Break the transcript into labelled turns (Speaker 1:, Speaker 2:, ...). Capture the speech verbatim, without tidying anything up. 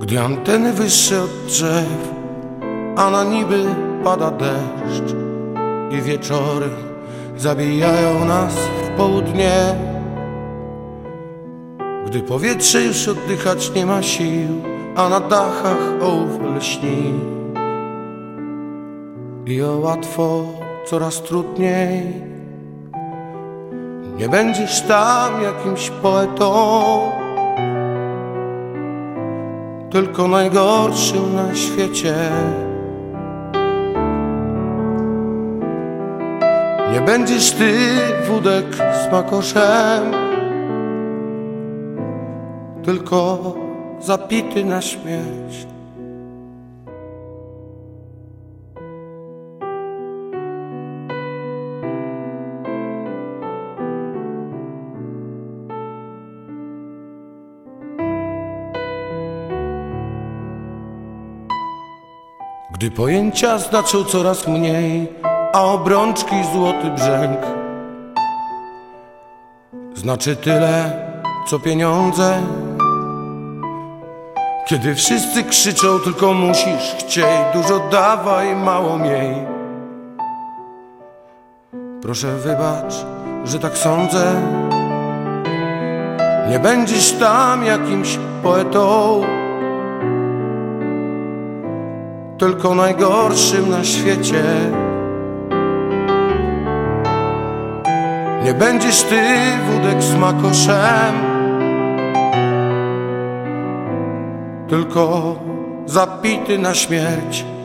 Speaker 1: Gdy anteny wyższe od drzew, a na niby pada deszcz i wieczory zabijają nas w południe. Gdy powietrze już oddychać nie ma sił, a na dachach ołów lśni i o łatwo coraz trudniej. Nie będziesz tam jakimś poetą, tylko najgorszym na świecie. Nie będziesz ty, wódek z makoszem, tylko zapity na śmierć. Gdy pojęcia znaczą coraz mniej, a obrączki złoty brzęk znaczy tyle, co pieniądze. Kiedy wszyscy krzyczą, tylko musisz chcieć, dużo dawaj, mało miej. Proszę wybacz, że tak sądzę. Nie będziesz tam jakimś poetą, tylko najgorszym na świecie. Nie będziesz ty, wódek z makoszem, tylko zapity na śmierć.